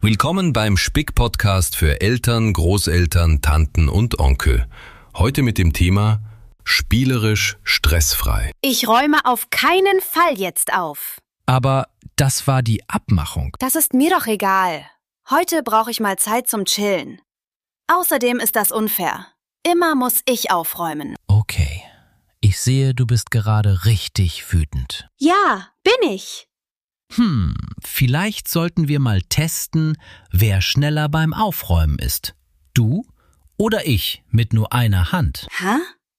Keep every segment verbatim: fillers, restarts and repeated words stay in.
Willkommen beim Spick-Podcast für Eltern, Großeltern, Tanten und Onkel. Heute mit dem Thema spielerisch stressfrei. Ich räume auf keinen Fall jetzt auf. Aber das war die Abmachung. Das ist mir doch egal. Heute brauche ich mal Zeit zum Chillen. Außerdem ist das unfair. Immer muss ich aufräumen. Okay. Ich sehe, du bist gerade richtig wütend. Ja, bin ich. Hm, vielleicht sollten wir mal testen, wer schneller beim Aufräumen ist. Du oder ich mit nur einer Hand? Hä?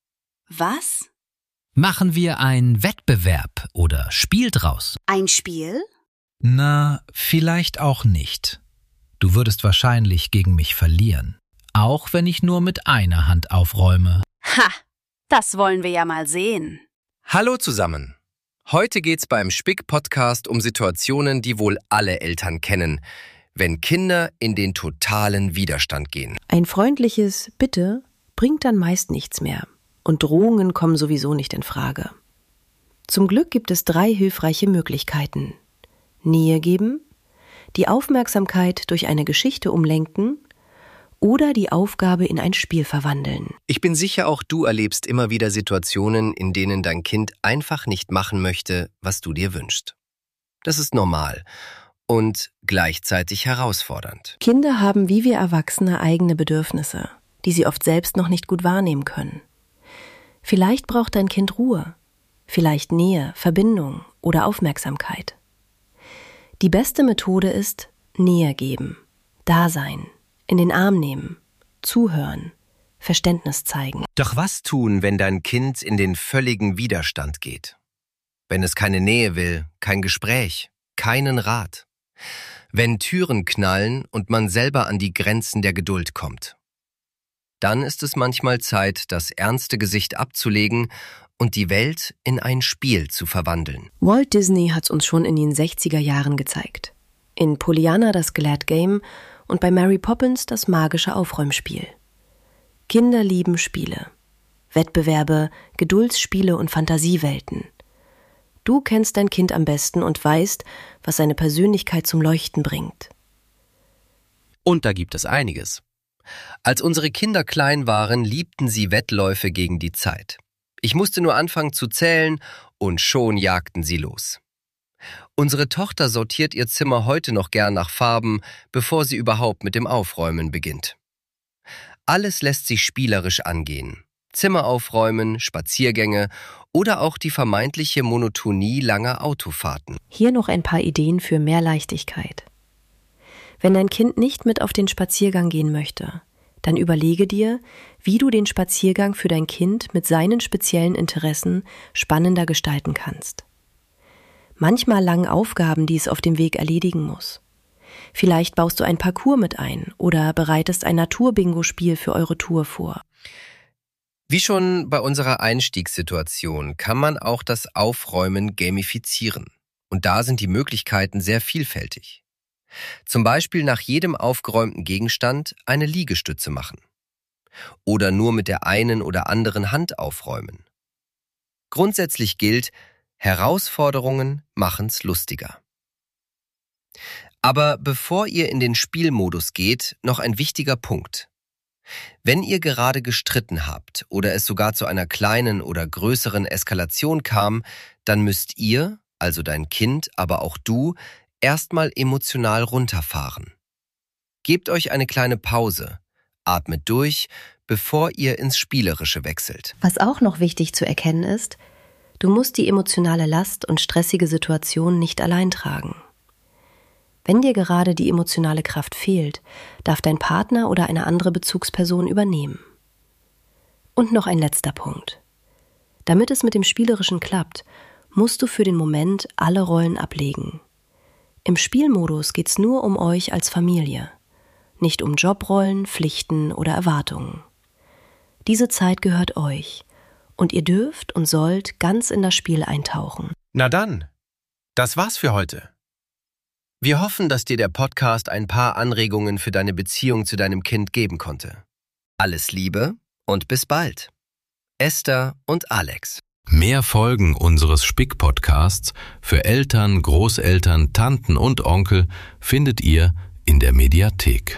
Was? Machen wir einen Wettbewerb oder Spiel draus? Ein Spiel? Na, vielleicht auch nicht. Du würdest wahrscheinlich gegen mich verlieren. Auch wenn ich nur mit einer Hand aufräume. Ha, das wollen wir ja mal sehen. Hallo zusammen. Heute geht's beim Spick-Podcast um Situationen, die wohl alle Eltern kennen, wenn Kinder in den totalen Widerstand gehen. Ein freundliches Bitte bringt dann meist nichts mehr und Drohungen kommen sowieso nicht in Frage. Zum Glück gibt es drei hilfreiche Möglichkeiten. Nähe geben, die Aufmerksamkeit durch eine Geschichte umlenken oder die Aufgabe in ein Spiel verwandeln. Ich bin sicher, auch du erlebst immer wieder Situationen, in denen dein Kind einfach nicht machen möchte, was du dir wünschst. Das ist normal und gleichzeitig herausfordernd. Kinder haben wie wir Erwachsene eigene Bedürfnisse, die sie oft selbst noch nicht gut wahrnehmen können. Vielleicht braucht dein Kind Ruhe, vielleicht Nähe, Verbindung oder Aufmerksamkeit. Die beste Methode ist Nähe geben, Dasein, in den Arm nehmen, zuhören, Verständnis zeigen. Doch was tun, wenn dein Kind in den völligen Widerstand geht? Wenn es keine Nähe will, kein Gespräch, keinen Rat? Wenn Türen knallen und man selber an die Grenzen der Geduld kommt? Dann ist es manchmal Zeit, das ernste Gesicht abzulegen und die Welt in ein Spiel zu verwandeln. Walt Disney hat's uns schon in den sechziger Jahren gezeigt. In Pollyanna das Glad Game und bei Mary Poppins das magische Aufräumspiel. Kinder lieben Spiele, Wettbewerbe, Geduldsspiele und Fantasiewelten. Du kennst dein Kind am besten und weißt, was seine Persönlichkeit zum Leuchten bringt. Und da gibt es einiges. Als unsere Kinder klein waren, liebten sie Wettläufe gegen die Zeit. Ich musste nur anfangen zu zählen und schon jagten sie los. Unsere Tochter sortiert ihr Zimmer heute noch gern nach Farben, bevor sie überhaupt mit dem Aufräumen beginnt. Alles lässt sich spielerisch angehen. Zimmer aufräumen, Spaziergänge oder auch die vermeintliche Monotonie langer Autofahrten. Hier noch ein paar Ideen für mehr Leichtigkeit. Wenn dein Kind nicht mit auf den Spaziergang gehen möchte, dann überlege dir, wie du den Spaziergang für dein Kind mit seinen speziellen Interessen spannender gestalten kannst. Manchmal langen Aufgaben, die es auf dem Weg erledigen muss. Vielleicht baust du ein Parcours mit ein oder bereitest ein Natur-Bingo-Spiel für eure Tour vor. Wie schon bei unserer Einstiegssituation kann man auch das Aufräumen gamifizieren. Und da sind die Möglichkeiten sehr vielfältig. Zum Beispiel nach jedem aufgeräumten Gegenstand eine Liegestütze machen. Oder nur mit der einen oder anderen Hand aufräumen. Grundsätzlich gilt, Herausforderungen machen's lustiger. Aber bevor ihr in den Spielmodus geht, noch ein wichtiger Punkt. Wenn ihr gerade gestritten habt oder es sogar zu einer kleinen oder größeren Eskalation kam, dann müsst ihr, also dein Kind, aber auch du, erstmal emotional runterfahren. Gebt euch eine kleine Pause, atmet durch, bevor ihr ins Spielerische wechselt. Was auch noch wichtig zu erkennen ist, du musst die emotionale Last und stressige Situation nicht allein tragen. Wenn dir gerade die emotionale Kraft fehlt, darf dein Partner oder eine andere Bezugsperson übernehmen. Und noch ein letzter Punkt. Damit es mit dem Spielerischen klappt, musst du für den Moment alle Rollen ablegen. Im Spielmodus geht's nur um euch als Familie, nicht um Jobrollen, Pflichten oder Erwartungen. Diese Zeit gehört euch. Und ihr dürft und sollt ganz in das Spiel eintauchen. Na dann, das war's für heute. Wir hoffen, dass dir der Podcast ein paar Anregungen für deine Beziehung zu deinem Kind geben konnte. Alles Liebe und bis bald. Esther und Alex. Mehr Folgen unseres Spick-Podcasts für Eltern, Großeltern, Tanten und Onkel findet ihr in der Mediathek.